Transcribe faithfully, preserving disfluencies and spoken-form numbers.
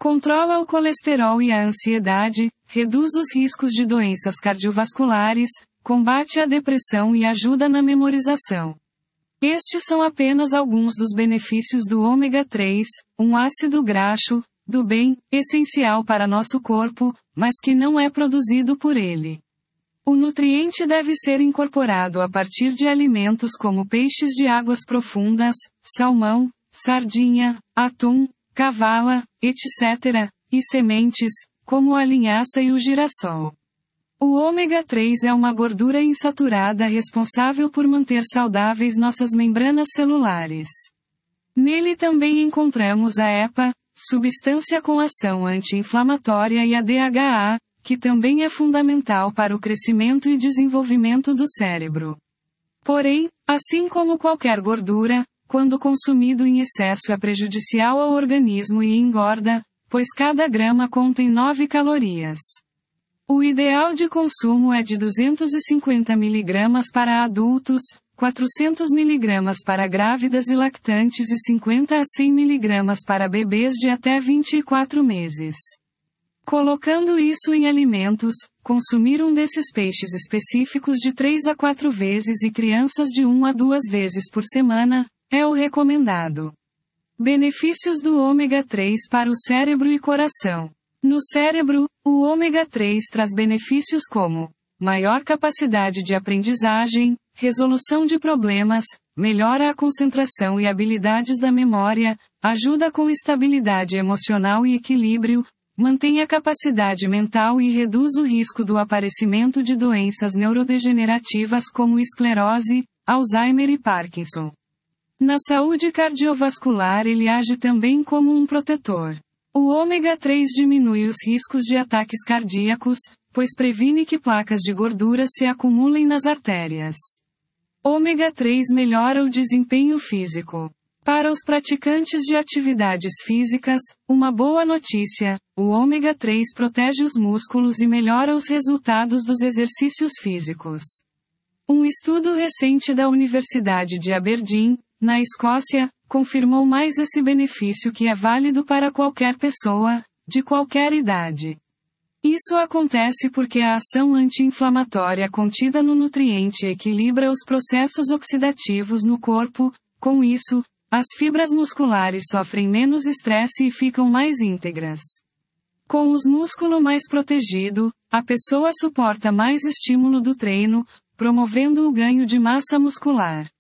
Controla o colesterol e a ansiedade, reduz os riscos de doenças cardiovasculares, combate a depressão e ajuda na memorização. Estes são apenas alguns dos benefícios do ômega três, um ácido graxo, do bem, essencial para nosso corpo, mas que não é produzido por ele. O nutriente deve ser incorporado a partir de alimentos como peixes de águas profundas, salmão, sardinha, atum, cavala, etcétera, e sementes, como a linhaça e o girassol. O ômega três é uma gordura insaturada responsável por manter saudáveis nossas membranas celulares. Nele também encontramos a EPA, substância com ação anti-inflamatória, e a D H A, que também é fundamental para o crescimento e desenvolvimento do cérebro. Porém, assim como qualquer gordura, quando consumido em excesso é prejudicial ao organismo e engorda, pois cada grama contém nove calorias. O ideal de consumo é de duzentos e cinquenta miligramas para adultos, quatrocentos miligramas para grávidas e lactantes e cinquenta a cem miligramas para bebês de até vinte e quatro meses. Colocando isso em alimentos, consumir um desses peixes específicos de três a quatro vezes e crianças de uma a duas vezes por semana, é o recomendado. Benefícios do ômega três para o cérebro e coração. No cérebro, o ômega três traz benefícios como maior capacidade de aprendizagem, resolução de problemas, melhora a concentração e habilidades da memória, ajuda com estabilidade emocional e equilíbrio, mantém a capacidade mental e reduz o risco do aparecimento de doenças neurodegenerativas como esclerose, Alzheimer e Parkinson. Na saúde cardiovascular, ele age também como um protetor. O ômega três diminui os riscos de ataques cardíacos, pois previne que placas de gordura se acumulem nas artérias. Ômega três melhora o desempenho físico. Para os praticantes de atividades físicas, uma boa notícia: o ômega três protege os músculos e melhora os resultados dos exercícios físicos. Um estudo recente da Universidade de Aberdeen, na Escócia, confirmou mais esse benefício, que é válido para qualquer pessoa, de qualquer idade. Isso acontece porque a ação anti-inflamatória contida no nutriente equilibra os processos oxidativos no corpo. Com isso, as fibras musculares sofrem menos estresse e ficam mais íntegras. Com os músculos mais protegido, a pessoa suporta mais estímulo do treino, promovendo o ganho de massa muscular.